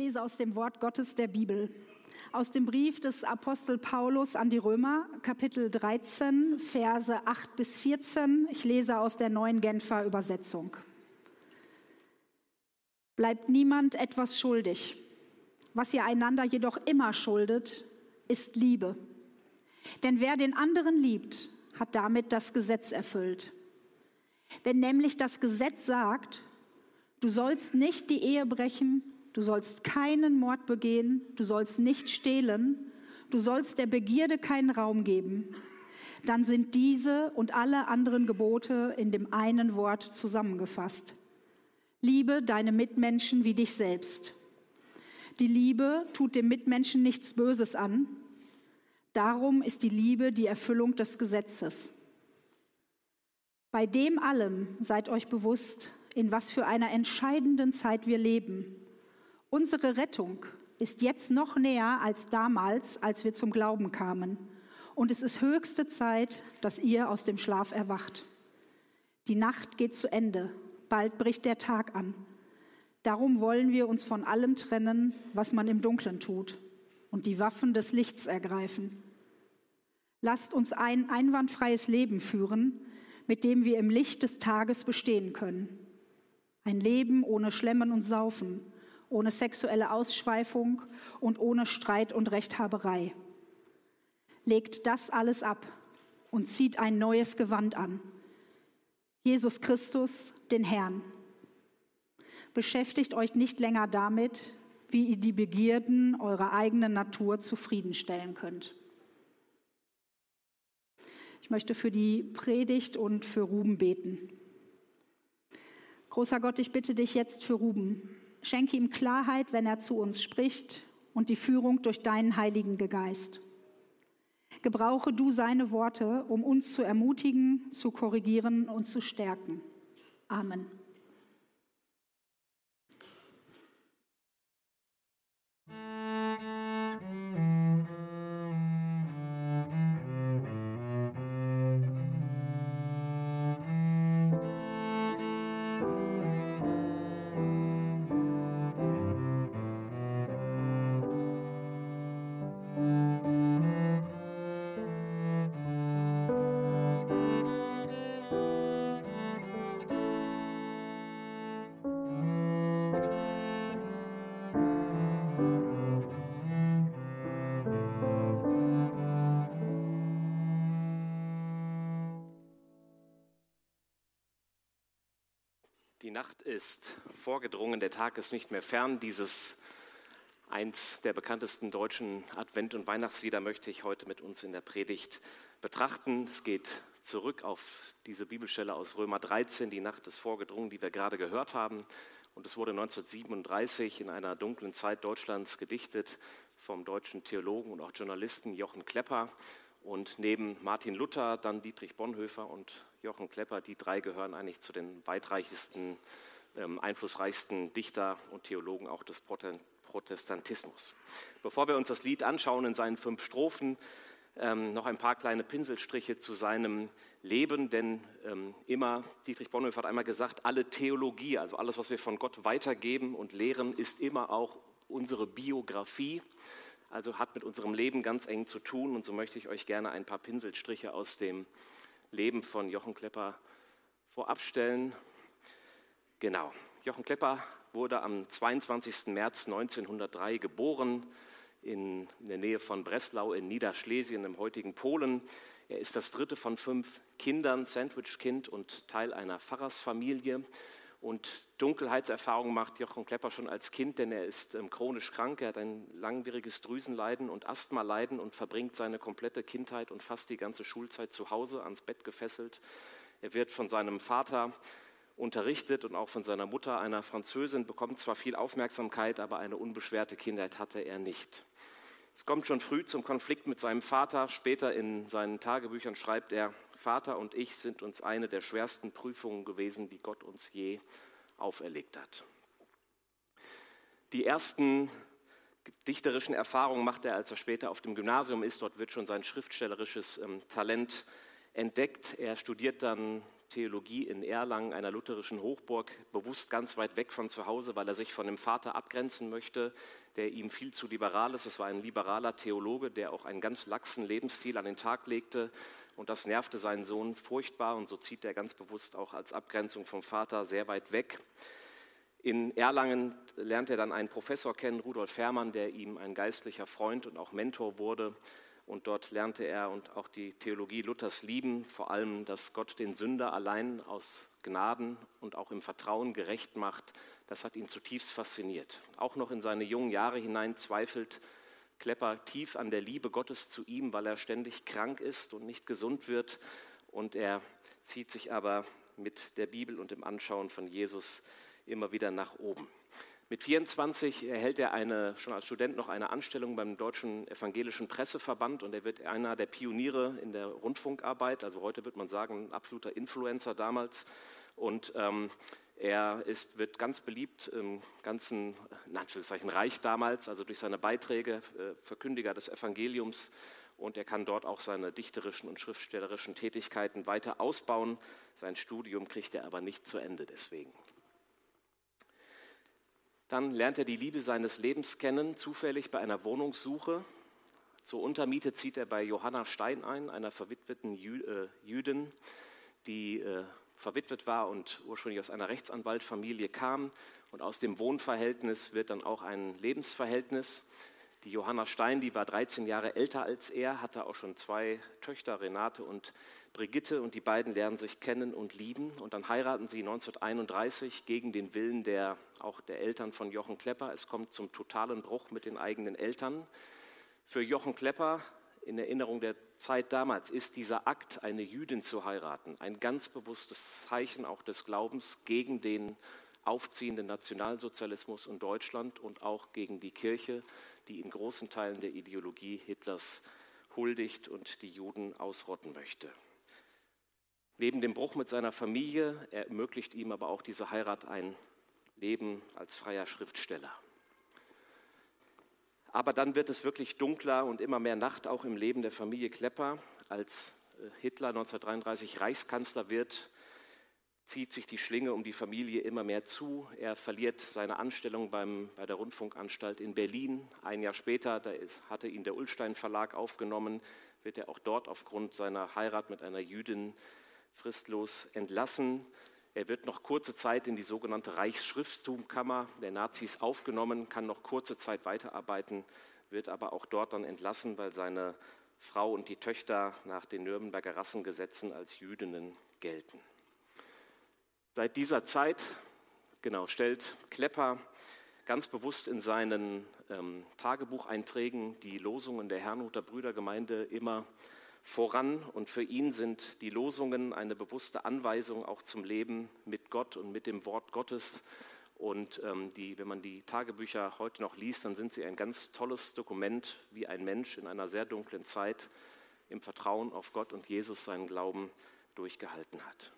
lese aus dem Wort Gottes der Bibel, aus dem Brief des Apostel Paulus an die Römer, Kapitel 13, Verse 8 bis 14. Ich lese aus der Neuen Genfer Übersetzung. Bleibt niemand etwas schuldig. Was ihr einander jedoch immer schuldet, ist Liebe. Denn wer den anderen liebt, hat damit das Gesetz erfüllt. Wenn nämlich das Gesetz sagt, du sollst nicht die Ehe brechen, du sollst keinen Mord begehen, du sollst nicht stehlen, du sollst der Begierde keinen Raum geben, dann sind diese und alle anderen Gebote in dem einen Wort zusammengefasst. Liebe deine Mitmenschen wie dich selbst. Die Liebe tut dem Mitmenschen nichts Böses an. Darum ist die Liebe die Erfüllung des Gesetzes. Bei dem allem seid euch bewusst, in was für einer entscheidenden Zeit wir leben. Unsere Rettung ist jetzt noch näher als damals, als wir zum Glauben kamen. Und es ist höchste Zeit, dass ihr aus dem Schlaf erwacht. Die Nacht geht zu Ende, bald bricht der Tag an. Darum wollen wir uns von allem trennen, was man im Dunkeln tut, und die Waffen des Lichts ergreifen. Lasst uns ein einwandfreies Leben führen, mit dem wir im Licht des Tages bestehen können. Ein Leben ohne Schlemmen und Saufen, ohne sexuelle Ausschweifung und ohne Streit und Rechthaberei. Legt das alles ab und zieht ein neues Gewand an. Jesus Christus, den Herrn. Beschäftigt euch nicht länger damit, wie ihr die Begierden eurer eigenen Natur zufriedenstellen könnt. Ich möchte für die Predigt und für Ruben beten. Großer Gott, ich bitte dich jetzt für Ruben. Schenke ihm Klarheit, wenn er zu uns spricht, und die Führung durch deinen Heiligen Geist. Gebrauche du seine Worte, um uns zu ermutigen, zu korrigieren und zu stärken. Amen. Die Nacht ist vorgedrungen, der Tag ist nicht mehr fern. Dieses eins der bekanntesten deutschen Advent- und Weihnachtslieder möchte ich heute mit uns in der Predigt betrachten. Es geht zurück auf diese Bibelstelle aus Römer 13, die Nacht ist vorgedrungen, die wir gerade gehört haben. Und es wurde 1937 in einer dunklen Zeit Deutschlands gedichtet vom deutschen Theologen und auch Journalisten Jochen Klepper. Und neben Martin Luther, dann Dietrich Bonhoeffer und Jochen Klepper, die drei gehören eigentlich zu den weitreichsten, einflussreichsten Dichter und Theologen auch des Protestantismus. Bevor wir uns das Lied anschauen in seinen 5 Strophen, noch ein paar kleine Pinselstriche zu seinem Leben, denn Dietrich Bonhoeffer hat einmal gesagt, alle Theologie, also alles, was wir von Gott weitergeben und lehren, ist immer auch unsere Biografie. Also hat mit unserem Leben ganz eng zu tun, und so möchte ich euch gerne ein paar Pinselstriche aus dem Leben von Jochen Klepper vorab stellen. Genau, Jochen Klepper wurde am 22. März 1903 geboren in der Nähe von Breslau in Niederschlesien im heutigen Polen. Er ist das 3. von 5 Kindern, Sandwich-Kind und Teil einer Pfarrersfamilie. Und Dunkelheitserfahrung macht Jochen Klepper schon als Kind, denn er ist chronisch krank, er hat ein langwieriges Drüsenleiden und Asthmaleiden und verbringt seine komplette Kindheit und fast die ganze Schulzeit zu Hause ans Bett gefesselt. Er wird von seinem Vater unterrichtet und auch von seiner Mutter, einer Französin, bekommt zwar viel Aufmerksamkeit, aber eine unbeschwerte Kindheit hatte er nicht. Es kommt schon früh zum Konflikt mit seinem Vater. Später in seinen Tagebüchern schreibt er, Vater und ich sind uns eine der schwersten Prüfungen gewesen, die Gott uns je auferlegt hat. Die ersten dichterischen Erfahrungen macht er, als er später auf dem Gymnasium ist. Dort wird schon sein schriftstellerisches Talent entdeckt. Er studiert dann Theologie in Erlangen, einer lutherischen Hochburg, bewusst ganz weit weg von zu Hause, weil er sich von dem Vater abgrenzen möchte, der ihm viel zu liberal ist. Es war ein liberaler Theologe, der auch einen ganz laxen Lebensstil an den Tag legte. Und das nervte seinen Sohn furchtbar. Und so zieht er ganz bewusst auch als Abgrenzung vom Vater sehr weit weg. In Erlangen lernt er dann einen Professor kennen, Rudolf Herrmann, der ihm ein geistlicher Freund und auch Mentor wurde. Und dort lernte er und auch die Theologie Luthers lieben, vor allem, dass Gott den Sünder allein aus Gnaden und auch im Vertrauen gerecht macht. Das hat ihn zutiefst fasziniert. Auch noch in seine jungen Jahre hinein zweifelt Klepper tief an der Liebe Gottes zu ihm, weil er ständig krank ist und nicht gesund wird. Und er zieht sich aber mit der Bibel und dem Anschauen von Jesus immer wieder nach oben. Mit 24 erhält er schon als Student noch eine Anstellung beim Deutschen Evangelischen Presseverband und er wird einer der Pioniere in der Rundfunkarbeit, also heute würde man sagen, ein absoluter Influencer damals. Und er wird ganz beliebt im ganzen, in Anführungszeichen, Reich damals, also durch seine Beiträge, Verkündiger des Evangeliums. Und er kann dort auch seine dichterischen und schriftstellerischen Tätigkeiten weiter ausbauen. Sein Studium kriegt er aber nicht zu Ende deswegen. Dann lernt er die Liebe seines Lebens kennen, zufällig bei einer Wohnungssuche. Zur Untermiete zieht er bei Johanna Stein ein, einer verwitweten Jüdin, die verwitwet war und ursprünglich aus einer Rechtsanwaltfamilie kam. Und aus dem Wohnverhältnis wird dann auch ein Lebensverhältnis. Die Johanna Stein, die war 13 Jahre älter als er, hatte auch schon 2 Töchter, Renate und Brigitte, und die beiden lernen sich kennen und lieben. Und dann heiraten sie 1931 gegen den Willen auch der Eltern von Jochen Klepper. Es kommt zum totalen Bruch mit den eigenen Eltern. Für Jochen Klepper, in Erinnerung der Zeit damals, ist dieser Akt, eine Jüdin zu heiraten, ein ganz bewusstes Zeichen auch des Glaubens gegen den aufziehenden Nationalsozialismus in Deutschland und auch gegen die Kirche, die in großen Teilen der Ideologie Hitlers huldigt und die Juden ausrotten möchte. Neben dem Bruch mit seiner Familie ermöglicht ihm aber auch diese Heirat ein Leben als freier Schriftsteller. Aber dann wird es wirklich dunkler und immer mehr Nacht auch im Leben der Familie Klepper. Als Hitler 1933 Reichskanzler wird, zieht sich die Schlinge um die Familie immer mehr zu. Er verliert seine Anstellung bei der Rundfunkanstalt in Berlin. Ein Jahr später, da hatte ihn der Ullstein Verlag aufgenommen, wird er auch dort aufgrund seiner Heirat mit einer Jüdin fristlos entlassen. Er wird noch kurze Zeit in die sogenannte Reichsschrifttumkammer der Nazis aufgenommen, kann noch kurze Zeit weiterarbeiten, wird aber auch dort dann entlassen, weil seine Frau und die Töchter nach den Nürnberger Rassengesetzen als Jüdinnen gelten. Seit dieser Zeit stellt Klepper ganz bewusst in seinen Tagebucheinträgen die Losungen der Herrnhuter Brüdergemeinde immer voran. Und für ihn sind die Losungen eine bewusste Anweisung auch zum Leben mit Gott und mit dem Wort Gottes. Und wenn man die Tagebücher heute noch liest, dann sind sie ein ganz tolles Dokument, wie ein Mensch in einer sehr dunklen Zeit im Vertrauen auf Gott und Jesus seinen Glauben durchgehalten hat.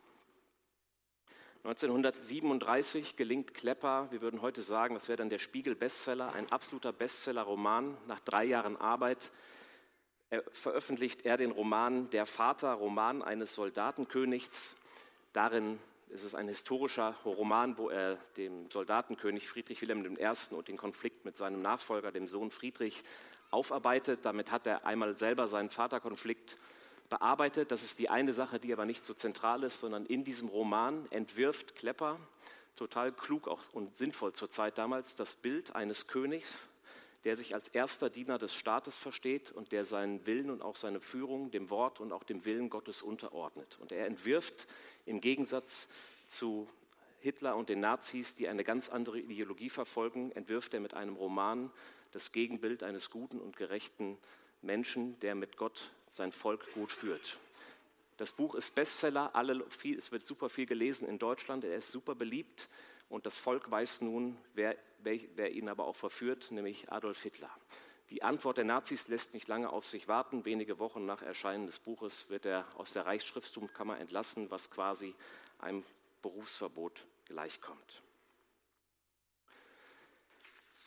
1937 gelingt Klepper, wir würden heute sagen, das wäre dann der Spiegel-Bestseller, ein absoluter Bestseller-Roman. Nach 3 Jahren Arbeit veröffentlicht er den Roman Der Vater, Roman eines Soldatenkönigs. Darin ist es ein historischer Roman, wo er dem Soldatenkönig Friedrich Wilhelm I. und den Konflikt mit seinem Nachfolger, dem Sohn Friedrich, aufarbeitet. Damit hat er einmal selber seinen Vaterkonflikt bearbeitet. Das ist die eine Sache, die aber nicht so zentral ist, sondern in diesem Roman entwirft Klepper, total klug auch und sinnvoll zur Zeit damals, das Bild eines Königs, der sich als erster Diener des Staates versteht und der seinen Willen und auch seine Führung dem Wort und auch dem Willen Gottes unterordnet. Und er entwirft im Gegensatz zu Hitler und den Nazis, die eine ganz andere Ideologie verfolgen, entwirft er mit einem Roman das Gegenbild eines guten und gerechten Menschen, der mit Gott sein Volk gut führt. Das Buch ist Bestseller, es wird super viel gelesen in Deutschland, er ist super beliebt und das Volk weiß nun, wer ihn aber auch verführt, nämlich Adolf Hitler. Die Antwort der Nazis lässt nicht lange auf sich warten. Wenige Wochen nach Erscheinen des Buches wird er aus der Reichsschrifttumkammer entlassen, was quasi einem Berufsverbot gleichkommt.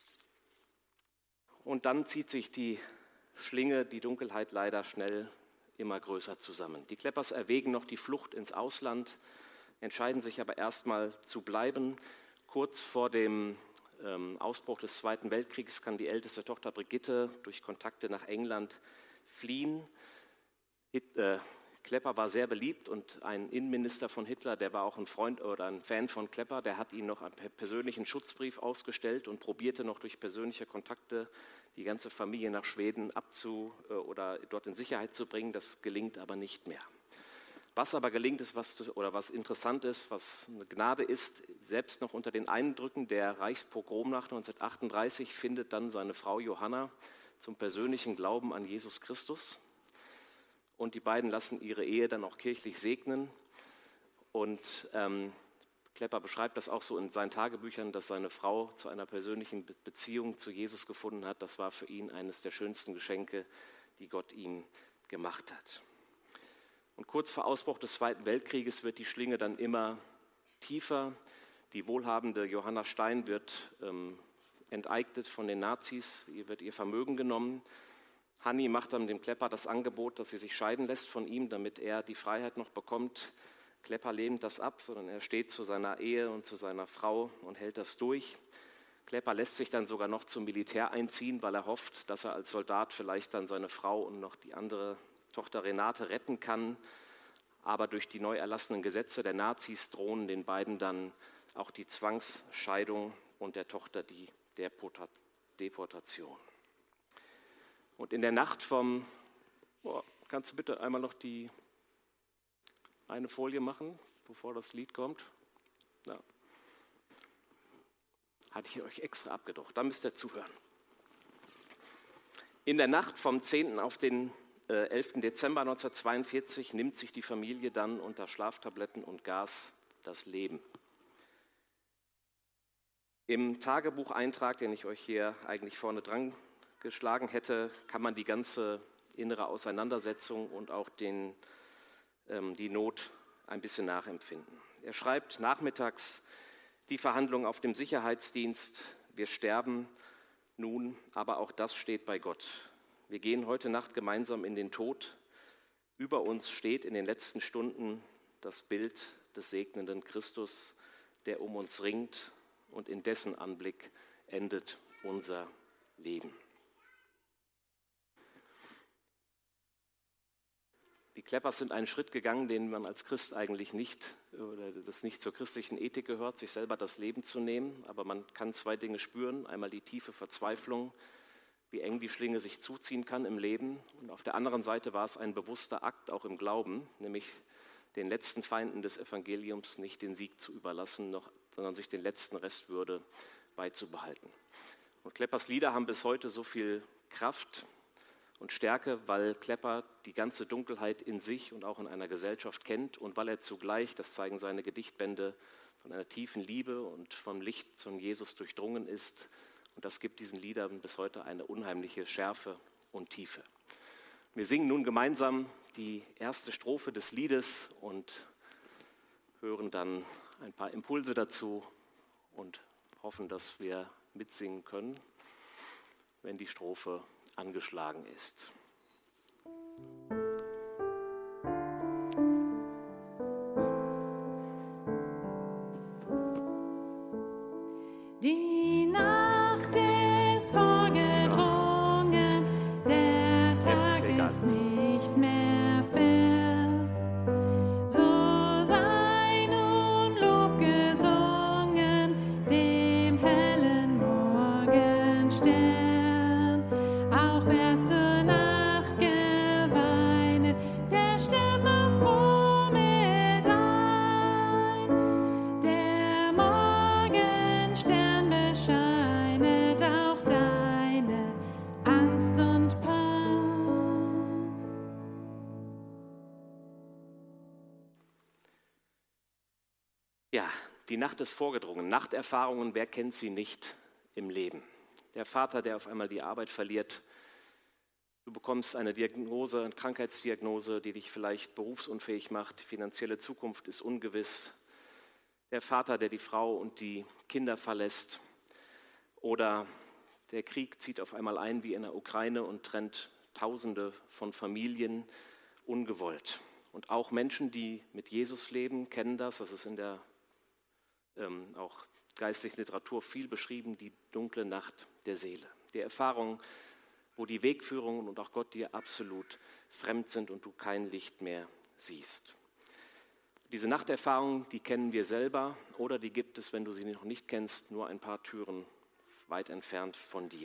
Und dann zieht sich die Schlinge, die Dunkelheit leider schnell immer größer zusammen. Die Kleppers erwägen noch die Flucht ins Ausland, entscheiden sich aber erstmal zu bleiben. Kurz vor dem Ausbruch des Zweiten Weltkriegs kann die älteste Tochter Brigitte durch Kontakte nach England fliehen. Klepper war sehr beliebt und ein Innenminister von Hitler, der war auch ein Freund oder ein Fan von Klepper, der hat ihm noch einen persönlichen Schutzbrief ausgestellt und probierte noch durch persönliche Kontakte die ganze Familie nach Schweden oder dort in Sicherheit zu bringen. Das gelingt aber nicht mehr. Was aber gelingt ist, was interessant ist, was eine Gnade ist, selbst noch unter den Eindrücken der Reichspogromnacht 1938 findet dann seine Frau Johanna zum persönlichen Glauben an Jesus Christus. Und die beiden lassen ihre Ehe dann auch kirchlich segnen. Und Klepper beschreibt das auch so in seinen Tagebüchern, dass seine Frau zu einer persönlichen Beziehung zu Jesus gefunden hat. Das war für ihn eines der schönsten Geschenke, die Gott ihm gemacht hat. Und kurz vor Ausbruch des Zweiten Weltkrieges wird die Schlinge dann immer tiefer. Die wohlhabende Johanna Stein wird enteignet von den Nazis, ihr wird ihr Vermögen genommen. Hanni macht dann dem Klepper das Angebot, dass sie sich scheiden lässt von ihm, damit er die Freiheit noch bekommt. Klepper lehnt das ab, sondern er steht zu seiner Ehe und zu seiner Frau und hält das durch. Klepper lässt sich dann sogar noch zum Militär einziehen, weil er hofft, dass er als Soldat vielleicht dann seine Frau und noch die andere Tochter Renate retten kann. Aber durch die neu erlassenen Gesetze der Nazis drohen den beiden dann auch die Zwangsscheidung und der Tochter die Deportation. Und in der Nacht kannst du bitte einmal noch die eine Folie machen, bevor das Lied kommt? Ja. Hatte ich euch extra abgedruckt, da müsst ihr zuhören. In der Nacht vom 10. auf den 11. Dezember 1942 nimmt sich die Familie dann unter Schlaftabletten und Gas das Leben. Im Tagebucheintrag, den ich euch hier eigentlich vorne dran geschlagen hätte, kann man die ganze innere Auseinandersetzung und auch die Not ein bisschen nachempfinden. Er schreibt nachmittags die Verhandlung auf dem Sicherheitsdienst, wir sterben nun, aber auch das steht bei Gott. Wir gehen heute Nacht gemeinsam in den Tod. Über uns steht in den letzten Stunden das Bild des segnenden Christus, der um uns ringt, und in dessen Anblick endet unser Leben. Die Kleppers sind einen Schritt gegangen, den man als Christ eigentlich nicht, oder das nicht zur christlichen Ethik gehört, sich selber das Leben zu nehmen. Aber man kann zwei Dinge spüren. Einmal die tiefe Verzweiflung, wie eng die Schlinge sich zuziehen kann im Leben. Und auf der anderen Seite war es ein bewusster Akt, auch im Glauben, nämlich den letzten Feinden des Evangeliums nicht den Sieg zu überlassen, sondern sich den letzten Restwürde beizubehalten. Und Kleppers Lieder haben bis heute so viel Kraft und Stärke, weil Klepper die ganze Dunkelheit in sich und auch in einer Gesellschaft kennt und weil er zugleich, das zeigen seine Gedichtbände, von einer tiefen Liebe und vom Licht zum Jesus durchdrungen ist. Und das gibt diesen Liedern bis heute eine unheimliche Schärfe und Tiefe. Wir singen nun gemeinsam die erste Strophe des Liedes und hören dann ein paar Impulse dazu und hoffen, dass wir mitsingen können, wenn die Strophe angeschlagen ist. Die Nacht ist vorgedrungen, der Tag ist nicht mehr fern. So sei nun Lob gesungen dem hellen Morgenstern. Auch wer zur Nacht geweinet, der stimme froh mit ein. Der Morgenstern bescheinet auch deine Angst und Pein. Ja, die Nacht ist vorgedrungen. Nachterfahrungen, wer kennt sie nicht im Leben? Der Vater, der auf einmal die Arbeit verliert. Du bekommst eine Diagnose, eine Krankheitsdiagnose, die dich vielleicht berufsunfähig macht. Die finanzielle Zukunft ist ungewiss. Der Vater, der die Frau und die Kinder verlässt. Oder der Krieg zieht auf einmal ein wie in der Ukraine und trennt Tausende von Familien. ungewollt. Und auch Menschen, die mit Jesus leben, kennen das. Das ist in der auch geistlichen Literatur viel beschrieben, die dunkle Nacht der Seele. Die Erfahrung, wo die Wegführungen und auch Gott dir absolut fremd sind und du kein Licht mehr siehst. Diese Nachterfahrung, die kennen wir selber oder die gibt es, wenn du sie noch nicht kennst, nur ein paar Türen weit entfernt von dir.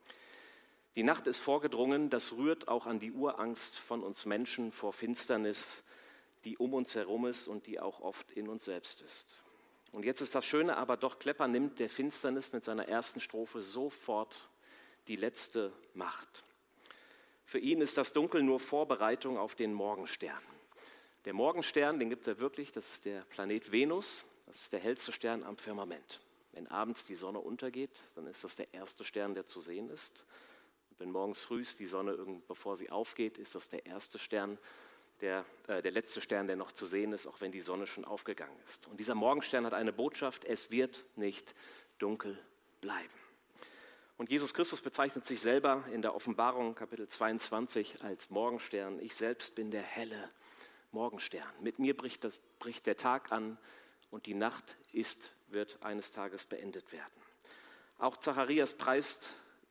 Die Nacht ist vorgedrungen, das rührt auch an die Urangst von uns Menschen vor Finsternis, die um uns herum ist und die auch oft in uns selbst ist. Und jetzt ist das Schöne, aber doch Klepper nimmt der Finsternis mit seiner ersten Strophe sofort die letzte Macht. Für ihn ist das Dunkel nur Vorbereitung auf den Morgenstern. Der Morgenstern, den gibt es ja wirklich, das ist der Planet Venus, das ist der hellste Stern am Firmament. Wenn abends die Sonne untergeht, dann ist das der erste Stern, der zu sehen ist. Und wenn morgens früh die Sonne, bevor sie aufgeht, ist das der erste Stern, der letzte Stern, der noch zu sehen ist, auch wenn die Sonne schon aufgegangen ist. Und dieser Morgenstern hat eine Botschaft, es wird nicht dunkel bleiben. Und Jesus Christus bezeichnet sich selber in der Offenbarung, Kapitel 22, als Morgenstern. Ich selbst bin der helle Morgenstern. Mit mir bricht der Tag an und die Nacht wird eines Tages beendet werden. Auch Zacharias preist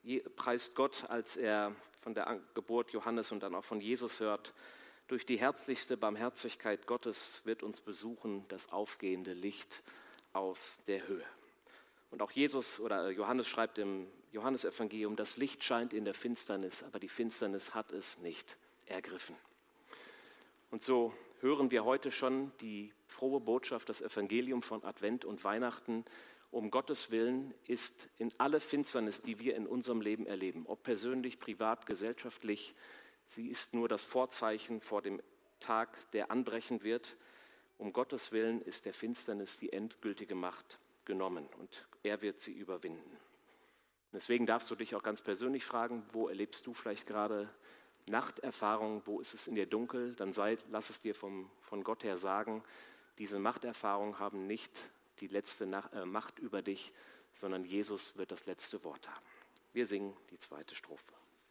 Gott, als er von der Geburt Johannes und dann auch von Jesus hört. Durch die herzlichste Barmherzigkeit Gottes wird uns besuchen das aufgehende Licht aus der Höhe. Und auch Johannes schreibt im Johannesevangelium, das Licht scheint in der Finsternis, aber die Finsternis hat es nicht ergriffen. Und so hören wir heute schon die frohe Botschaft, das Evangelium von Advent und Weihnachten. Um Gottes Willen ist in alle Finsternis, die wir in unserem Leben erleben, ob persönlich, privat, gesellschaftlich, sie ist nur das Vorzeichen vor dem Tag, der anbrechen wird. Um Gottes Willen ist der Finsternis die endgültige Macht genommen und er wird sie überwinden. Deswegen darfst du dich auch ganz persönlich fragen, wo erlebst du vielleicht gerade Nachterfahrung, wo ist es in dir dunkel? Dann lass es dir von Gott her sagen, diese Machterfahrungen haben nicht die letzte Macht über dich, sondern Jesus wird das letzte Wort haben. Wir singen die zweite Strophe.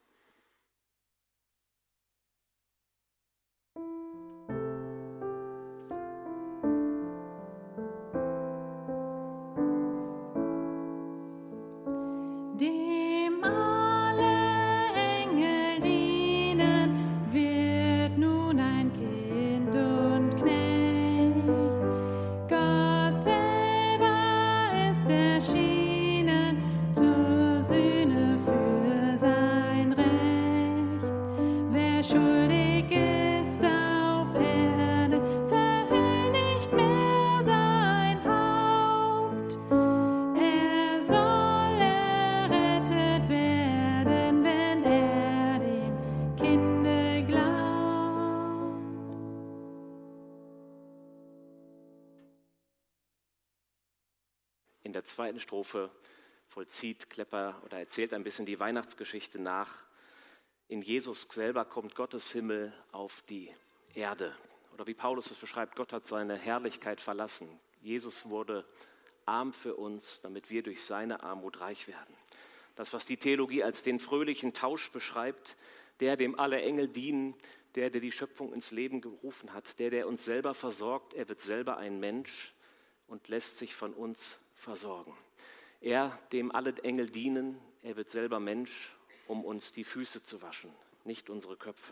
In der zweiten Strophe vollzieht Klepper oder erzählt ein bisschen die Weihnachtsgeschichte nach. In Jesus selber kommt Gottes Himmel auf die Erde. Oder wie Paulus es beschreibt, Gott hat seine Herrlichkeit verlassen. Jesus wurde arm für uns, damit wir durch seine Armut reich werden. Das, was die Theologie als den fröhlichen Tausch beschreibt, der, dem alle Engel dienen, der die Schöpfung ins Leben gerufen hat, der uns selber versorgt, er wird selber ein Mensch und lässt sich von uns versorgen. Er, dem alle Engel dienen, er wird selber Mensch, um uns die Füße zu waschen, nicht unsere Köpfe.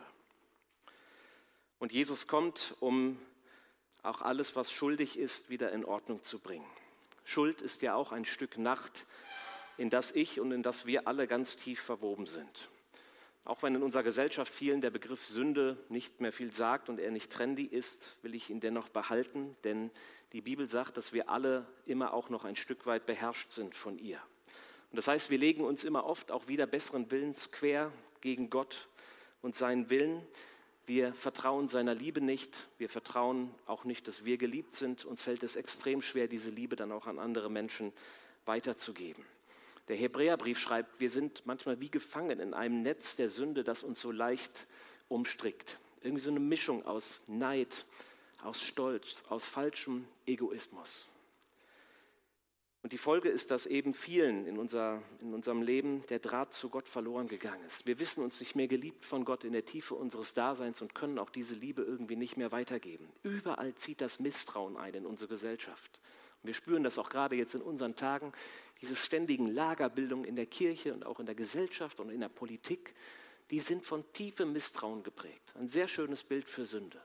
Und Jesus kommt, um auch alles, was schuldig ist, wieder in Ordnung zu bringen. Schuld ist ja auch ein Stück Nacht, in das ich und in das wir alle ganz tief verwoben sind. Auch wenn in unserer Gesellschaft vielen der Begriff Sünde nicht mehr viel sagt und er nicht trendy ist, will ich ihn dennoch behalten, denn die Bibel sagt, dass wir alle immer auch noch ein Stück weit beherrscht sind von ihr. Und das heißt, wir legen uns immer oft auch wieder besseren Willens quer gegen Gott und seinen Willen. Wir vertrauen seiner Liebe nicht, wir vertrauen auch nicht, dass wir geliebt sind. Uns fällt es extrem schwer, diese Liebe dann auch an andere Menschen weiterzugeben. Der Hebräerbrief schreibt, wir sind manchmal wie gefangen in einem Netz der Sünde, das uns so leicht umstrickt. Irgendwie so eine Mischung aus Neid, aus Stolz, aus falschem Egoismus. Und die Folge ist, dass eben vielen in unserem Leben der Draht zu Gott verloren gegangen ist. Wir wissen uns nicht mehr geliebt von Gott in der Tiefe unseres Daseins und können auch diese Liebe irgendwie nicht mehr weitergeben. Überall zieht das Misstrauen ein in unsere Gesellschaft. Und wir spüren das auch gerade jetzt in unseren Tagen, diese ständigen Lagerbildungen in der Kirche und auch in der Gesellschaft und in der Politik, die sind von tiefem Misstrauen geprägt. Ein sehr schönes Bild für Sünde.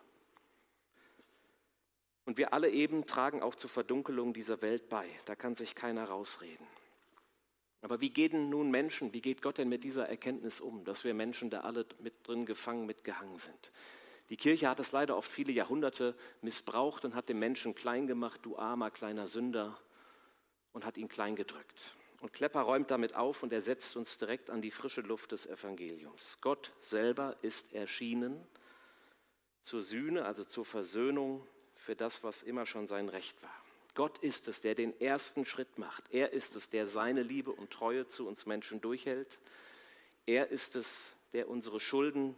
Und wir alle eben tragen auch zur Verdunkelung dieser Welt bei. Da kann sich keiner rausreden. Aber wie geht Gott denn mit dieser Erkenntnis um, dass wir Menschen da alle mit drin gefangen, mitgehangen sind? Die Kirche hat es leider oft viele Jahrhunderte missbraucht und hat den Menschen klein gemacht, du armer kleiner Sünder, und hat ihn klein gedrückt. Und Klepper räumt damit auf und er setzt uns direkt an die frische Luft des Evangeliums. Gott selber ist erschienen zur Sühne, also zur Versöhnung für das, was immer schon sein Recht war. Gott ist es, der den ersten Schritt macht. Er ist es, der seine Liebe und Treue zu uns Menschen durchhält. Er ist es, der unsere Schulden,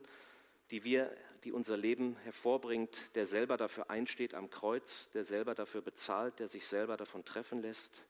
die unser Leben hervorbringt, der selber dafür einsteht am Kreuz, der selber dafür bezahlt, der sich selber davon treffen lässt.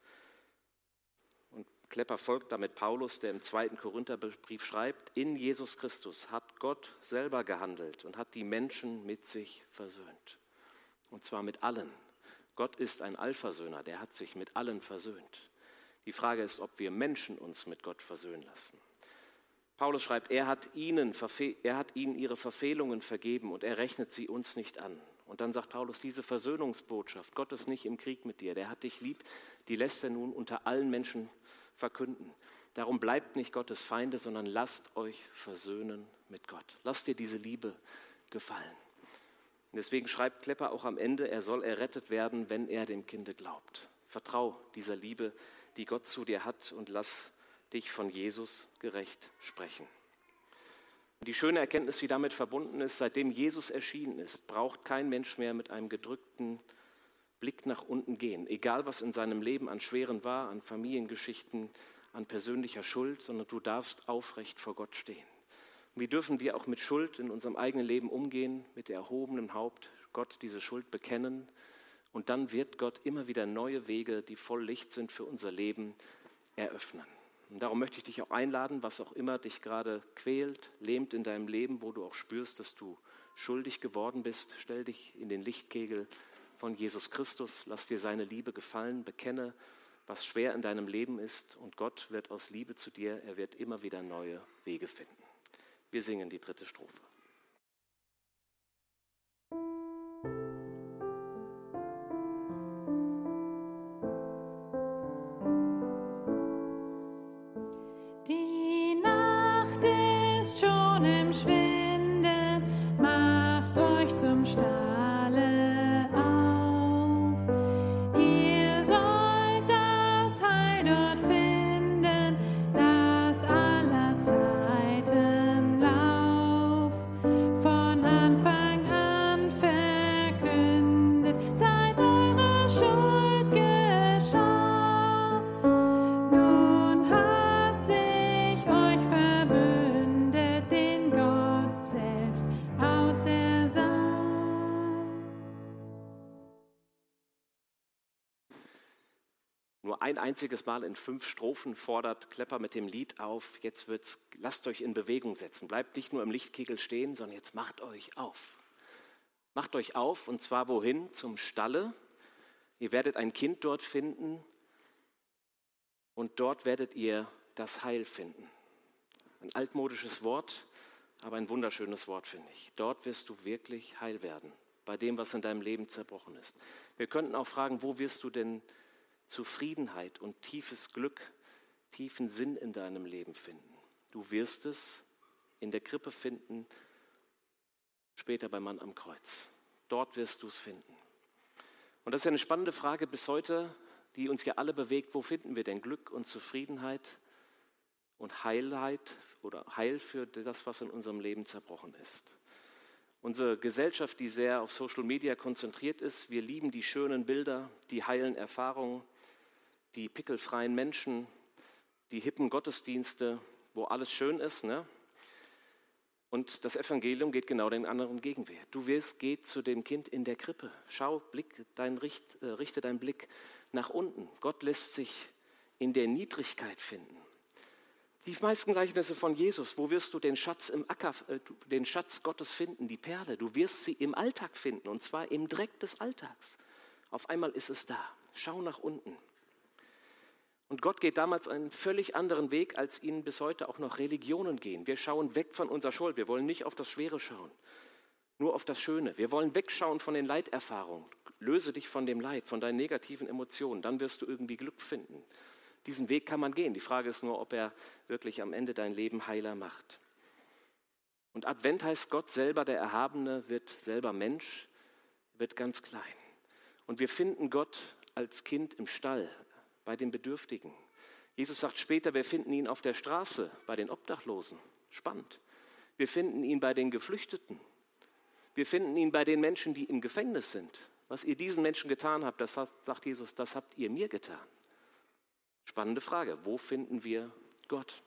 Und Klepper folgt damit Paulus, der im 2. Korintherbrief schreibt, in Jesus Christus hat Gott selber gehandelt und hat die Menschen mit sich versöhnt. Und zwar mit allen. Gott ist ein Allversöhner, der hat sich mit allen versöhnt. Die Frage ist, ob wir Menschen uns mit Gott versöhnen lassen. Paulus schreibt, er hat ihnen ihre Verfehlungen vergeben und er rechnet sie uns nicht an. Und dann sagt Paulus, diese Versöhnungsbotschaft, Gott ist nicht im Krieg mit dir, der hat dich lieb, die lässt er nun unter allen Menschen verkünden. Darum bleibt nicht Gottes Feinde, sondern lasst euch versöhnen mit Gott. Lasst dir diese Liebe gefallen. Und deswegen schreibt Klepper auch am Ende, er soll errettet werden, wenn er dem Kinde glaubt. Vertrau dieser Liebe, die Gott zu dir hat, und lass dich von Jesus gerecht sprechen. Und die schöne Erkenntnis, die damit verbunden ist, seitdem Jesus erschienen ist, braucht kein Mensch mehr mit einem gedrückten Blick nach unten gehen. Egal, was in seinem Leben an Schweren war, an Familiengeschichten, an persönlicher Schuld, sondern du darfst aufrecht vor Gott stehen. Und wie dürfen wir auch mit Schuld in unserem eigenen Leben umgehen, mit erhobenem Haupt Gott diese Schuld bekennen? Und dann wird Gott immer wieder neue Wege, die voll Licht sind für unser Leben, eröffnen. Und darum möchte ich dich auch einladen, was auch immer dich gerade quält, lähmt in deinem Leben, wo du auch spürst, dass du schuldig geworden bist, stell dich in den Lichtkegel von Jesus Christus, lass dir seine Liebe gefallen, bekenne, was schwer in deinem Leben ist, und Gott wird aus Liebe zu dir, er wird immer wieder neue Wege finden. Wir singen die 3. Strophe. Die Nacht ist schon im Schwinden, macht euch zum Stahle auf. Ihr sollt das Heil dort finden, das aller Zeiten Lauf von Anfang an verkündet, seit eure Schuld geschah. Nun hat sich euch verbündet, den Gott selbst ausersah. Nur ein einziges Mal in 5 Strophen fordert Klepper mit dem Lied auf, lasst euch in Bewegung setzen. Bleibt nicht nur im Lichtkegel stehen, sondern jetzt macht euch auf. Macht euch auf, und zwar wohin? Zum Stalle. Ihr werdet ein Kind dort finden und dort werdet ihr das Heil finden. Ein altmodisches Wort, aber ein wunderschönes Wort, finde ich. Dort wirst du wirklich heil werden, bei dem, was in deinem Leben zerbrochen ist. Wir könnten auch fragen, wo wirst du denn Zufriedenheit und tiefes Glück, tiefen Sinn in deinem Leben finden? Du wirst es in der Krippe finden, später beim Mann am Kreuz. Dort wirst du es finden. Und das ist ja eine spannende Frage bis heute, die uns ja alle bewegt. Wo finden wir denn Glück und Zufriedenheit und Heilheit oder Heil für das, was in unserem Leben zerbrochen ist? Unsere Gesellschaft, die sehr auf Social Media konzentriert ist, wir lieben die schönen Bilder, die heilen Erfahrungen, die pickelfreien Menschen, die hippen Gottesdienste, wo alles schön ist, ne? Und das Evangelium geht genau den anderen Gegenwert. Du geh zu dem Kind in der Krippe. Richte deinen Blick nach unten. Gott lässt sich in der Niedrigkeit finden. Die meisten Gleichnisse von Jesus, wo wirst du den Schatz im Acker, den Schatz Gottes finden, die Perle? Du wirst sie im Alltag finden, und zwar im Dreck des Alltags. Auf einmal ist es da. Schau nach unten. Und Gott geht damals einen völlig anderen Weg, als ihn bis heute auch noch Religionen gehen. Wir schauen weg von unserer Schuld. Wir wollen nicht auf das Schwere schauen, nur auf das Schöne. Wir wollen wegschauen von den Leiterfahrungen. Löse dich von dem Leid, von deinen negativen Emotionen. Dann wirst du irgendwie Glück finden. Diesen Weg kann man gehen. Die Frage ist nur, ob er wirklich am Ende dein Leben heiler macht. Und Advent heißt, Gott selber, der Erhabene, wird selber Mensch, wird ganz klein. Und wir finden Gott als Kind im Stall, bei den Bedürftigen. Jesus sagt später, wir finden ihn auf der Straße, bei den Obdachlosen. Spannend. Wir finden ihn bei den Geflüchteten. Wir finden ihn bei den Menschen, die im Gefängnis sind. Was ihr diesen Menschen getan habt, das sagt Jesus, das habt ihr mir getan. Spannende Frage. Wo finden wir Gott?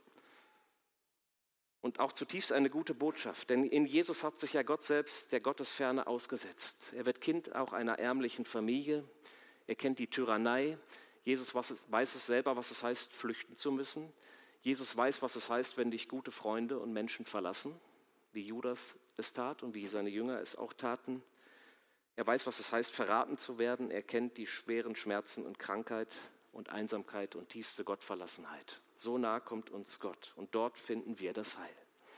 Und auch zutiefst eine gute Botschaft, denn in Jesus hat sich ja Gott selbst der Gottesferne ausgesetzt. Er wird Kind auch einer ärmlichen Familie. Er kennt die Tyrannei. Jesus weiß es selber, was es heißt, flüchten zu müssen. Jesus weiß, was es heißt, wenn dich gute Freunde und Menschen verlassen, wie Judas es tat und wie seine Jünger es auch taten. Er weiß, was es heißt, verraten zu werden. Er kennt die schweren Schmerzen und Krankheit und Einsamkeit und tiefste Gottverlassenheit. So nah kommt uns Gott und dort finden wir das Heil.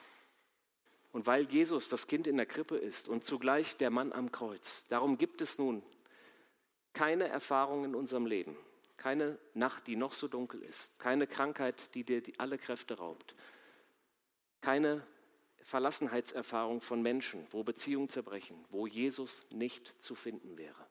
Und weil Jesus das Kind in der Krippe ist und zugleich der Mann am Kreuz, darum gibt es nun keine Erfahrung in unserem Leben, keine Nacht, die noch so dunkel ist, keine Krankheit, die dir alle Kräfte raubt, keine Verlassenheitserfahrung von Menschen, wo Beziehungen zerbrechen, wo Jesus nicht zu finden wäre.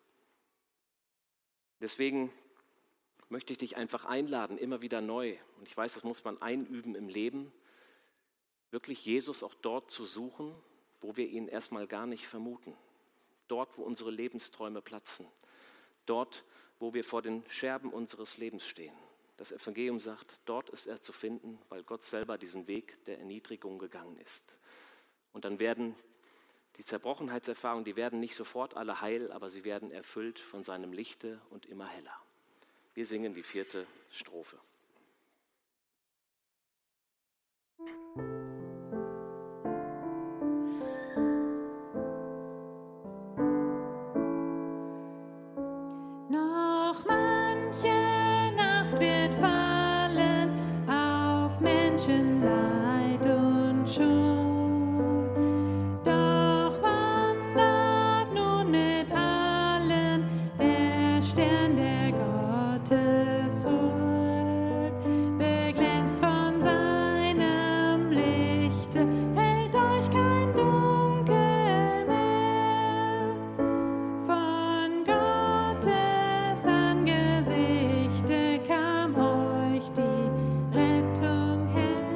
Deswegen möchte ich dich einfach einladen, immer wieder neu, und ich weiß, das muss man einüben im Leben, wirklich Jesus auch dort zu suchen, wo wir ihn erstmal gar nicht vermuten. Dort, wo unsere Lebensträume platzen. Dort, wo wir vor den Scherben unseres Lebens stehen. Das Evangelium sagt, dort ist er zu finden, weil Gott selber diesen Weg der Erniedrigung gegangen ist. Und dann werden die Zerbrochenheitserfahrungen, die werden nicht sofort alle heil, aber sie werden erfüllt von seinem Lichte und immer heller. Wir singen die 4. Strophe. Noch manche Nacht wird fallen auf Menschenleid und Schuld. Doch wandert nun mit allen der Stern der Gotteshuld. Beglänzt von seinem Lichte hält euch kein Dunkel mehr. Von Gottes Angesichte kam euch die Rettung her.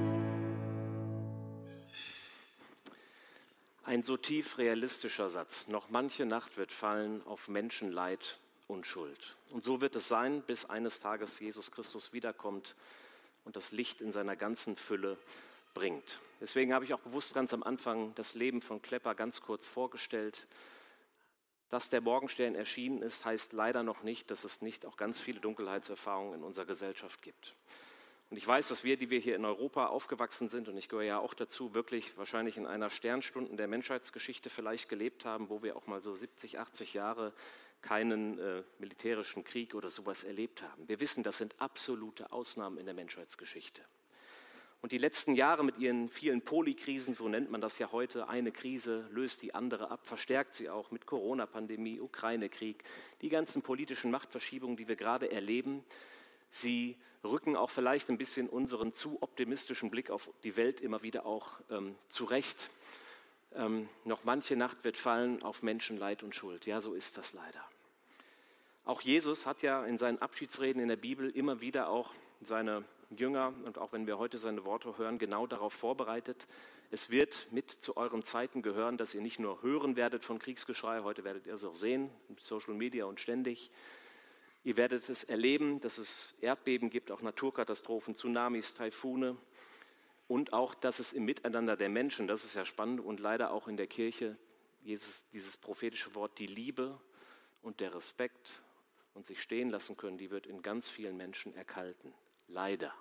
Ein so tief realistischer Satz. Noch manche Nacht wird fallen auf Menschenleid und Schuld. Und so wird es sein, bis eines Tages Jesus Christus wiederkommt und das Licht in seiner ganzen Fülle bringt. Deswegen habe ich auch bewusst ganz am Anfang das Leben von Klepper ganz kurz vorgestellt. Dass der Morgenstern erschienen ist, heißt leider noch nicht, dass es nicht auch ganz viele Dunkelheitserfahrungen in unserer Gesellschaft gibt. Und ich weiß, dass wir, die wir hier in Europa aufgewachsen sind, und ich gehöre ja auch dazu, wirklich wahrscheinlich in einer Sternstunden der Menschheitsgeschichte vielleicht gelebt haben, wo wir auch mal so 70, 80 Jahre keinen militärischen Krieg oder sowas erlebt haben. Wir wissen, das sind absolute Ausnahmen in der Menschheitsgeschichte. Und die letzten Jahre mit ihren vielen Polykrisen, so nennt man das ja heute, eine Krise löst die andere ab, verstärkt sie auch mit Corona-Pandemie, Ukraine-Krieg, die ganzen politischen Machtverschiebungen, die wir gerade erleben. Sie rücken auch vielleicht ein bisschen unseren zu optimistischen Blick auf die Welt immer wieder auch zurecht. Noch manche Nacht wird fallen auf Menschenleid und Schuld. Ja, so ist das leider. Auch Jesus hat ja in seinen Abschiedsreden in der Bibel immer wieder auch seine Jünger, und auch wenn wir heute seine Worte hören, genau darauf vorbereitet. Es wird mit zu euren Zeiten gehören, dass ihr nicht nur hören werdet von Kriegsgeschrei, heute werdet ihr es auch sehen, in Social Media und ständig. Ihr werdet es erleben, dass es Erdbeben gibt, auch Naturkatastrophen, Tsunamis, Taifune. Und auch, dass es im Miteinander der Menschen, das ist ja spannend, und leider auch in der Kirche, dieses prophetische Wort, die Liebe und der Respekt und sich stehen lassen können, die wird in ganz vielen Menschen erkalten. Leider.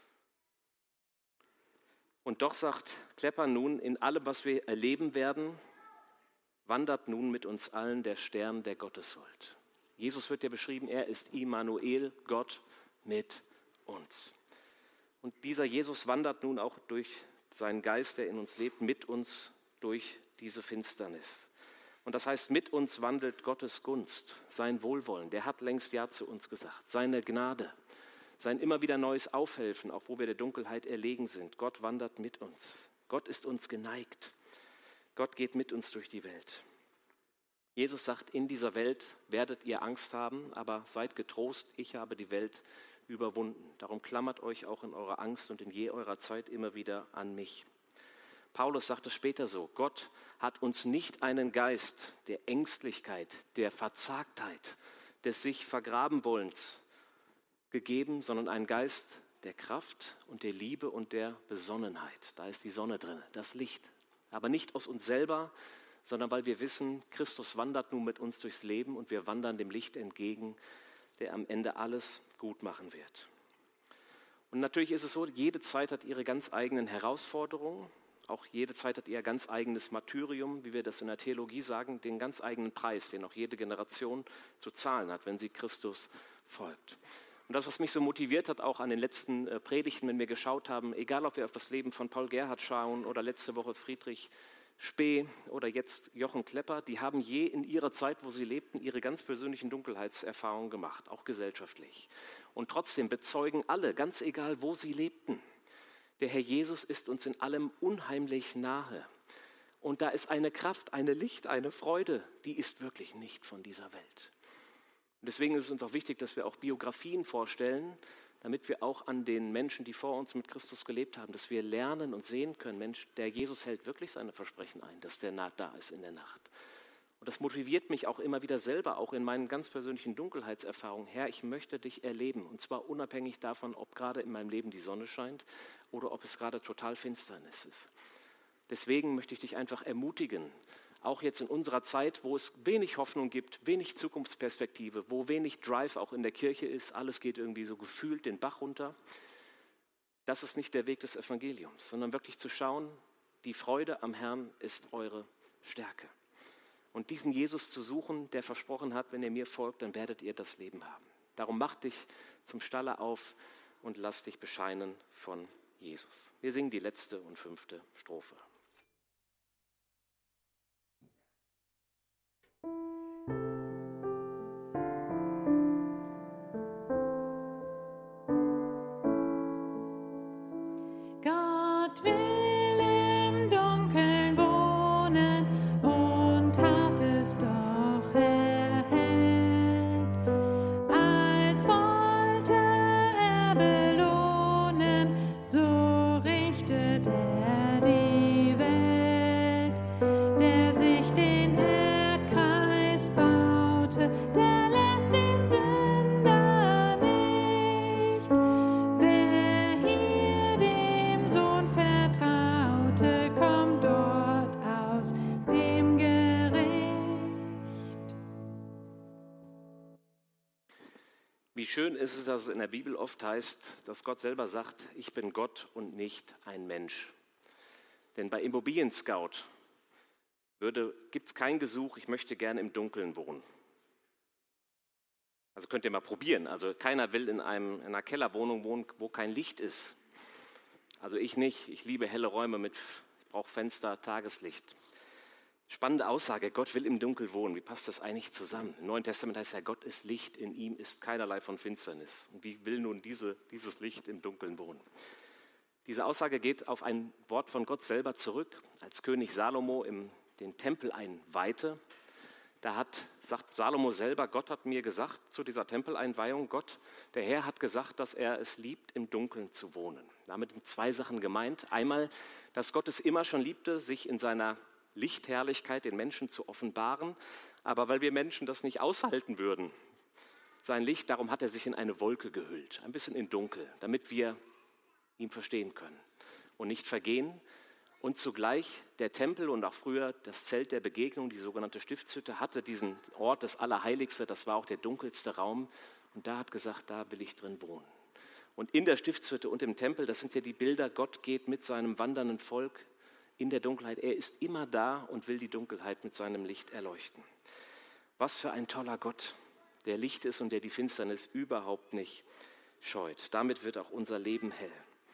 Und doch sagt Klepper nun, in allem, was wir erleben werden, wandert nun mit uns allen der Stern der Gotteshuld. Jesus wird ja beschrieben, er ist Immanuel, Gott mit uns. Und dieser Jesus wandert nun auch durch seinen Geist, der in uns lebt, mit uns durch diese Finsternis. Und das heißt, mit uns wandelt Gottes Gunst, sein Wohlwollen. Der hat längst Ja zu uns gesagt. Seine Gnade, sein immer wieder neues Aufhelfen, auch wo wir der Dunkelheit erlegen sind. Gott wandert mit uns. Gott ist uns geneigt. Gott geht mit uns durch die Welt. Jesus sagt, in dieser Welt werdet ihr Angst haben, aber seid getrost, ich habe die Welt überwunden. Darum klammert euch auch in eurer Angst und in je eurer Zeit immer wieder an mich. Paulus sagt es später so, Gott hat uns nicht einen Geist der Ängstlichkeit, der Verzagtheit, des sich vergraben Wollens gegeben, sondern einen Geist der Kraft und der Liebe und der Besonnenheit. Da ist die Sonne drin, das Licht. Aber nicht aus uns selber, sondern weil wir wissen, Christus wandert nun mit uns durchs Leben und wir wandern dem Licht entgegen, der am Ende alles gut machen wird. Und natürlich ist es so, jede Zeit hat ihre ganz eigenen Herausforderungen. Auch jede Zeit hat ihr ganz eigenes Martyrium, wie wir das in der Theologie sagen, den ganz eigenen Preis, den auch jede Generation zu zahlen hat, wenn sie Christus folgt. Und das, was mich so motiviert hat, auch an den letzten Predigten, wenn wir geschaut haben, egal ob wir auf das Leben von Paul Gerhardt schauen oder letzte Woche Friedrich Spee oder jetzt Jochen Klepper, die haben je in ihrer Zeit, wo sie lebten, ihre ganz persönlichen Dunkelheitserfahrungen gemacht, auch gesellschaftlich. Und trotzdem bezeugen alle, ganz egal wo sie lebten, der Herr Jesus ist uns in allem unheimlich nahe. Und da ist eine Kraft, eine Licht, eine Freude, die ist wirklich nicht von dieser Welt. Und deswegen ist es uns auch wichtig, dass wir auch Biografien vorstellen, damit wir auch an den Menschen, die vor uns mit Christus gelebt haben, dass wir lernen und sehen können, Mensch, der Jesus hält wirklich seine Versprechen ein, dass der da ist in der Nacht. Und das motiviert mich auch immer wieder selber, auch in meinen ganz persönlichen Dunkelheitserfahrungen. Herr, ich möchte dich erleben. Und zwar unabhängig davon, ob gerade in meinem Leben die Sonne scheint oder ob es gerade total Finsternis ist. Deswegen möchte ich dich einfach ermutigen, auch jetzt in unserer Zeit, wo es wenig Hoffnung gibt, wenig Zukunftsperspektive, wo wenig Drive auch in der Kirche ist, alles geht irgendwie so gefühlt den Bach runter. Das ist nicht der Weg des Evangeliums, sondern wirklich zu schauen, die Freude am Herrn ist eure Stärke. Und diesen Jesus zu suchen, der versprochen hat, wenn ihr mir folgt, dann werdet ihr das Leben haben. Darum mach dich zum Stalle auf und lass dich bescheinen von Jesus. Wir singen die letzte und 5. Strophe. Gott will im Dunkeln wohnen und hat es doch erhellt. Als wollte er belohnen, so richtet er die Welt. Der sich den Erdkreis baute, der lässt den Sünder nicht. Wer hier dem Sohn vertraute, kommt dort aus dem Gericht. Wie schön ist es, dass es in der Bibel oft heißt, dass Gott selber sagt, ich bin Gott und nicht ein Mensch. Denn bei Immobilien Scout gibt es kein Gesuch, ich möchte gerne im Dunkeln wohnen. Also könnt ihr mal probieren. Also keiner will in einer Kellerwohnung wohnen, wo kein Licht ist. Also ich nicht. Ich liebe helle Räume ich brauche Fenster, Tageslicht. Spannende Aussage, Gott will im Dunkeln wohnen. Wie passt das eigentlich zusammen? Im Neuen Testament heißt ja, Gott ist Licht, in ihm ist keinerlei von Finsternis. Und wie will nun dieses Licht im Dunkeln wohnen? Diese Aussage geht auf ein Wort von Gott selber zurück, als König Salomo den Tempel einweihte. Sagt Salomo selber, Gott hat mir gesagt zu dieser Tempeleinweihung, der Herr hat gesagt, dass er es liebt, im Dunkeln zu wohnen. Damit sind 2 Sachen gemeint. Einmal, dass Gott es immer schon liebte, sich in seiner Lichtherrlichkeit den Menschen zu offenbaren, aber weil wir Menschen das nicht aushalten würden, sein Licht, darum hat er sich in eine Wolke gehüllt, ein bisschen in Dunkel, damit wir ihn verstehen können. und nicht vergehen. Und zugleich der Tempel und auch früher das Zelt der Begegnung, die sogenannte Stiftshütte, hatte diesen Ort, das Allerheiligste, das war auch der dunkelste Raum. Und da hat gesagt, da will ich drin wohnen. Und in der Stiftshütte und im Tempel, das sind ja die Bilder, Gott geht mit seinem wandernden Volk in der Dunkelheit. Er ist immer da und will die Dunkelheit mit seinem Licht erleuchten. Was für ein toller Gott, der Licht ist und der die Finsternis überhaupt nicht scheut. Damit wird auch unser Leben hell.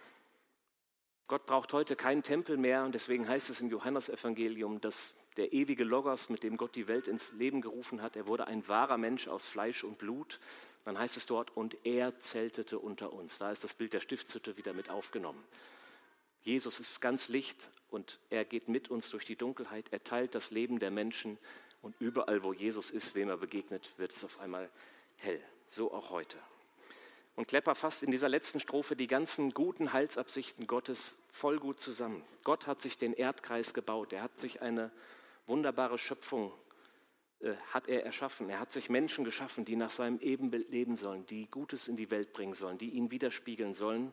Gott braucht heute keinen Tempel mehr und deswegen heißt es im Johannesevangelium, dass der ewige Logos, mit dem Gott die Welt ins Leben gerufen hat, er wurde ein wahrer Mensch aus Fleisch und Blut. Dann heißt es dort, und er zeltete unter uns. Da ist das Bild der Stiftshütte wieder mit aufgenommen. Jesus ist ganz Licht und er geht mit uns durch die Dunkelheit. Er teilt das Leben der Menschen und überall, wo Jesus ist, wem er begegnet, wird es auf einmal hell. So auch heute. Und Klepper fasst in dieser letzten Strophe die ganzen guten Heilsabsichten Gottes voll gut zusammen. Gott hat sich den Erdkreis gebaut. Er hat sich eine wunderbare Schöpfung hat er erschaffen. Er hat sich Menschen geschaffen, die nach seinem Ebenbild leben sollen, die Gutes in die Welt bringen sollen, die ihn widerspiegeln sollen.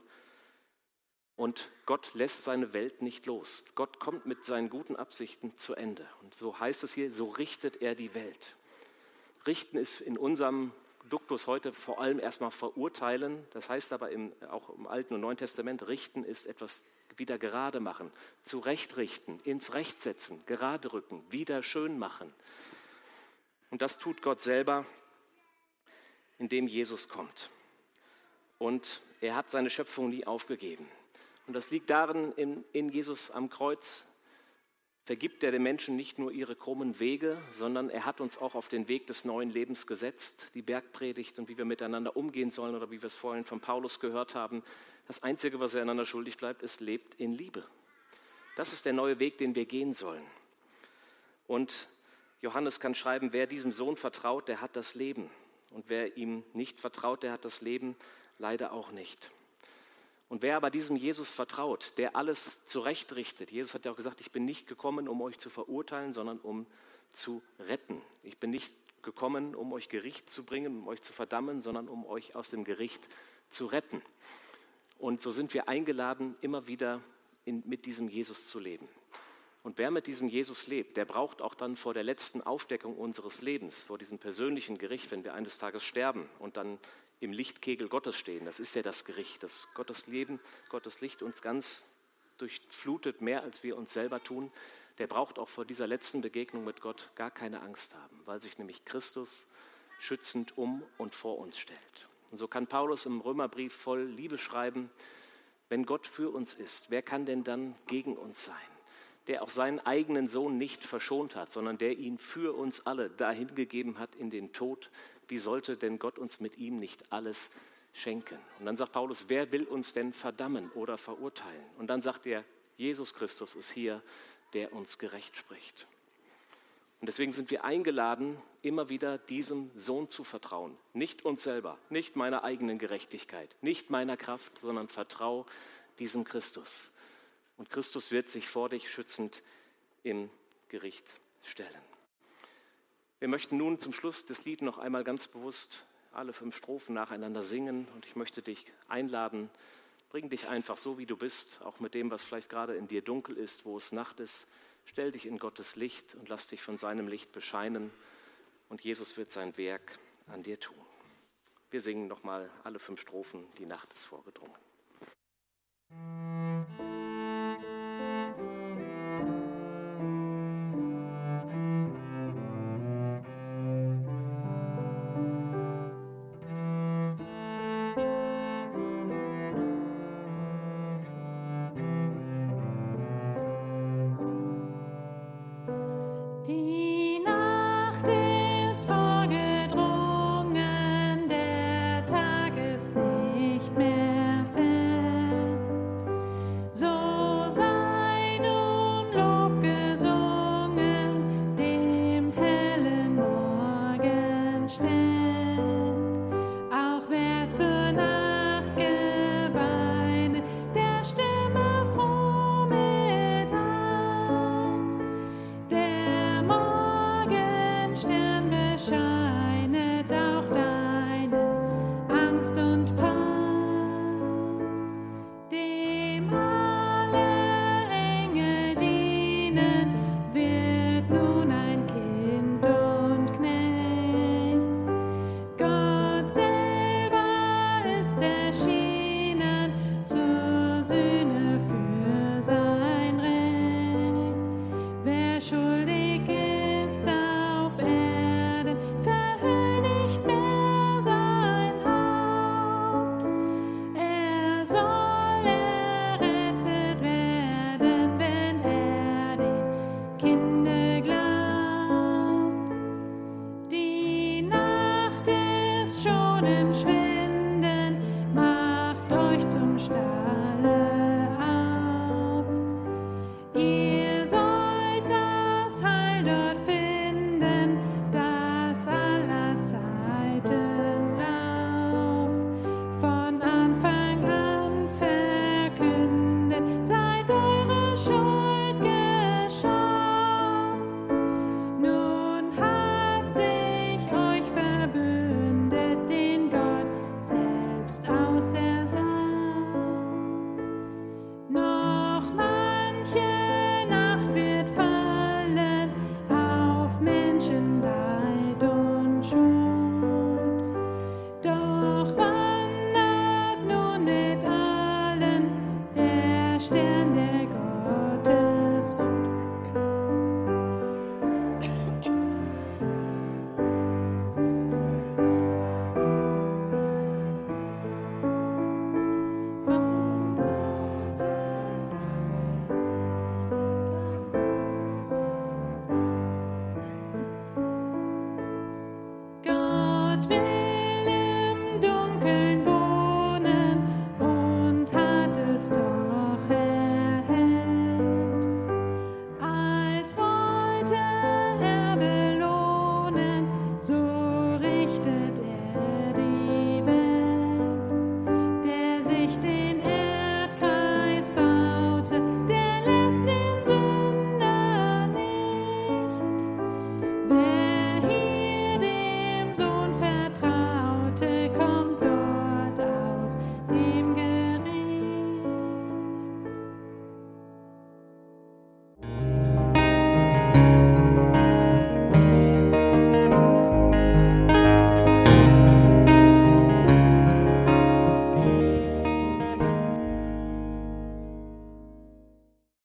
Und Gott lässt seine Welt nicht los. Gott kommt mit seinen guten Absichten zu Ende. Und so heißt es hier, so richtet er die Welt. Richten ist in unserem Duktus heute vor allem erstmal verurteilen. Das heißt aber auch im Alten und Neuen Testament, richten ist etwas wieder gerade machen, zurechtrichten, ins Recht setzen, gerade rücken, wieder schön machen. Und das tut Gott selber, indem Jesus kommt. Und er hat seine Schöpfung nie aufgegeben. Und das liegt darin, in Jesus am Kreuz vergibt er den Menschen nicht nur ihre krummen Wege, sondern er hat uns auch auf den Weg des neuen Lebens gesetzt, die Bergpredigt und wie wir miteinander umgehen sollen oder wie wir es vorhin von Paulus gehört haben. Das Einzige, was er einander schuldig bleibt, ist, lebt in Liebe. Das ist der neue Weg, den wir gehen sollen. Und Johannes kann schreiben, wer diesem Sohn vertraut, der hat das Leben. Und wer ihm nicht vertraut, der hat das Leben leider auch nicht. Und wer aber diesem Jesus vertraut, der alles zurechtrichtet, Jesus hat ja auch gesagt, ich bin nicht gekommen, um euch zu verurteilen, sondern um zu retten. Ich bin nicht gekommen, um euch Gericht zu bringen, um euch zu verdammen, sondern um euch aus dem Gericht zu retten. Und so sind wir eingeladen, immer wieder mit diesem Jesus zu leben. Und wer mit diesem Jesus lebt, der braucht auch dann vor der letzten Aufdeckung unseres Lebens, vor diesem persönlichen Gericht, wenn wir eines Tages sterben und dann im Lichtkegel Gottes stehen. Das ist ja das Gericht, dass Gottes Leben, Gottes Licht uns ganz durchflutet, mehr als wir uns selber tun. Der braucht auch vor dieser letzten Begegnung mit Gott gar keine Angst haben, weil sich nämlich Christus schützend um und vor uns stellt. Und so kann Paulus im Römerbrief voll Liebe schreiben, wenn Gott für uns ist, wer kann denn dann gegen uns sein? Der auch seinen eigenen Sohn nicht verschont hat, sondern der ihn für uns alle dahingegeben hat in den Tod. Wie sollte denn Gott uns mit ihm nicht alles schenken? Und dann sagt Paulus, wer will uns denn verdammen oder verurteilen? Und dann sagt er, Jesus Christus ist hier, der uns gerecht spricht. Und deswegen sind wir eingeladen, immer wieder diesem Sohn zu vertrauen. Nicht uns selber, nicht meiner eigenen Gerechtigkeit, nicht meiner Kraft, sondern vertrau diesem Christus. Und Christus wird sich vor dich schützend im Gericht stellen. Wir möchten nun zum Schluss des Lieds noch einmal ganz bewusst alle 5 Strophen nacheinander singen. Und ich möchte dich einladen, bring dich einfach so, wie du bist, auch mit dem, was vielleicht gerade in dir dunkel ist, wo es Nacht ist. Stell dich in Gottes Licht und lass dich von seinem Licht bescheinen. Und Jesus wird sein Werk an dir tun. Wir singen nochmal alle 5 Strophen, die Nacht ist vorgedrungen.